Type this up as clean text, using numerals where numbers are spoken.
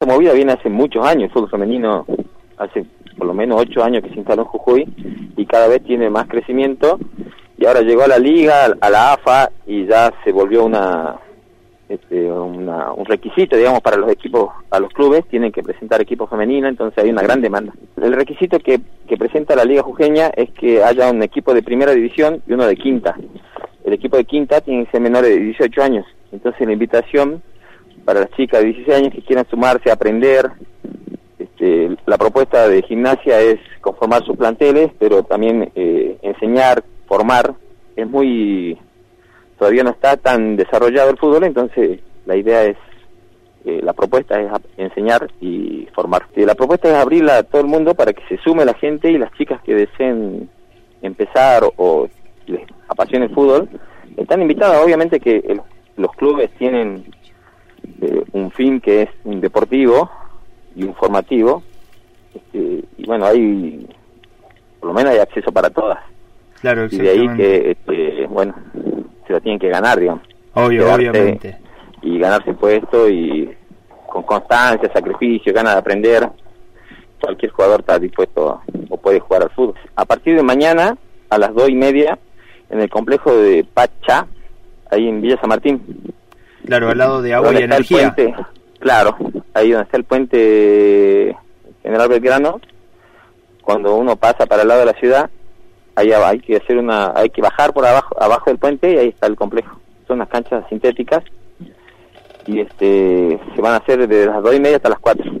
movida viene hace muchos años, el fútbol femenino hace por lo menos 8 años que se instaló en Jujuy y cada vez tiene más crecimiento, y ahora llegó a la liga, a la AFA, y ya se volvió un requisito, digamos, para los equipos, a los clubes tienen que presentar equipos femeninos, entonces hay una gran demanda. El requisito que presenta la Liga Jujeña es que haya un equipo de primera división y uno de quinta. El equipo de quinta tiene que ser menores de 18 años, entonces la invitación para las chicas de 16 años que quieran sumarse a aprender, la propuesta de gimnasia es conformar sus planteles, pero también enseñar, formar. Todavía no está tan desarrollado el fútbol, entonces la idea es, la propuesta es enseñar y formar. La propuesta es abrirla a todo el mundo para que se sume la gente, y las chicas que deseen empezar o les apasione el fútbol están invitadas. Obviamente que los clubes tienen un fin que es un deportivo y un formativo, y bueno, por lo menos hay acceso para todas. Claro, y de ahí que bueno, se la tienen que ganar, digamos. Obviamente. Y ganarse puesto, y con constancia, sacrificio, ganas de aprender. Cualquier jugador está dispuesto o puede jugar al fútbol. A partir de mañana, a las 2:30, en el complejo de Pacha, ahí en Villa San Martín. Claro, al lado de Agua y Energía. Claro, ahí donde está el puente General Belgrano, cuando uno pasa para el lado de la ciudad, ahí hay que bajar por abajo del puente, y ahí está el complejo. Son unas canchas sintéticas, y se van a hacer desde las 2:30 hasta las 4.